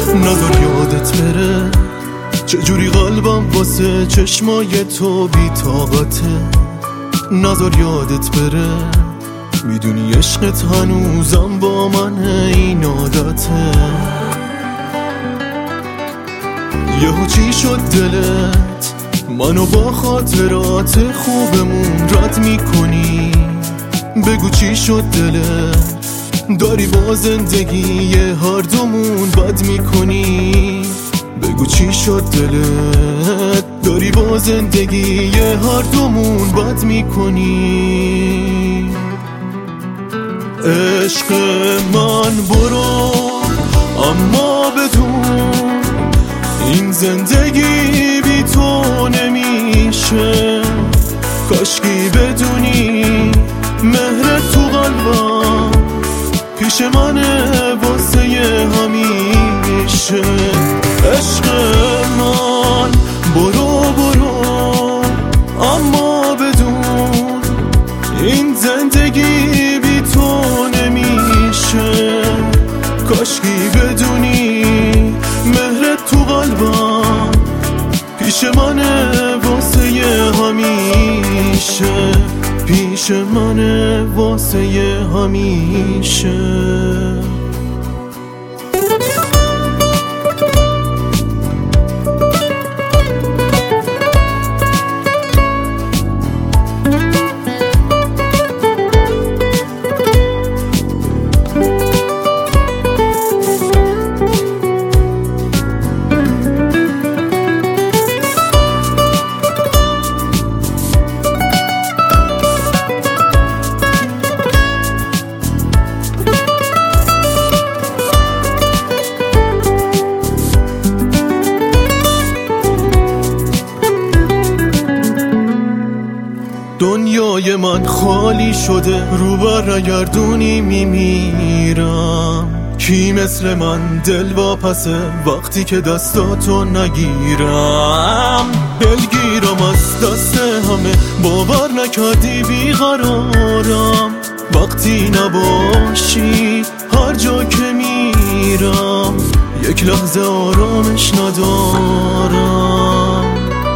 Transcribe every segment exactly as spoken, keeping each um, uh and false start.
نذار یادت بره چجوری قلبم واسه چشمای تو بی طاقته. نذار یادت بره میدونی عشقت هنوزم با منه، این عادته. یهو چی شد دلت منو با خاطرات خوبمون رد میکنی؟ بگو چی شد دلت داری با زندگی هر دومون بد میکنی؟ بگو چی شد دلت داری با زندگی هر دومون بد میکنی؟ عشق من برو اما بدون این زندگی بی تو نمیشه. کاشکی بدونی مهر تو قلبم پیش منه واسه همیشه. عشق من برو برو اما بدون این زندگی بی تو نمیشه. کاشکی بدونی مهر تو قلبم پیش منه واسه همیشه، پیش منه واسه همیشه. دنیای من خالی شده، رو برگردونی میمیرم. کی مثل من دل واپسه وقتی که دستاتو نگیرم؟ دلگیرم از دست همه، باور نکردی بیقرارم. وقتی نباشی هر جا که میرم یک لحظه آرامش ندارم.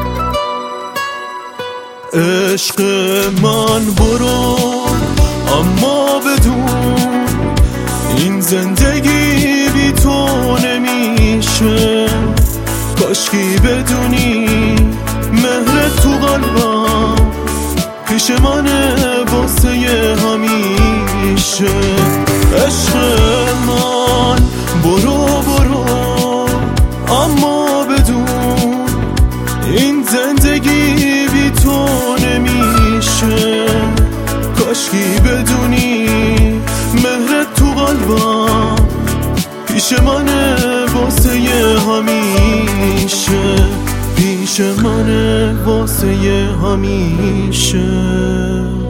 عشق من برو اما بدون این زندگی بی تو نمیشه. کاشکی بدونی مهر تو قلبم پیش منه واسه همیشه. عشق من برو برو اما بدون این زندگی بی تو نمیشه. کاشکی بدونی مهر تو قلبم پیش منه واسه همیشه، پیش منه واسه همیشه.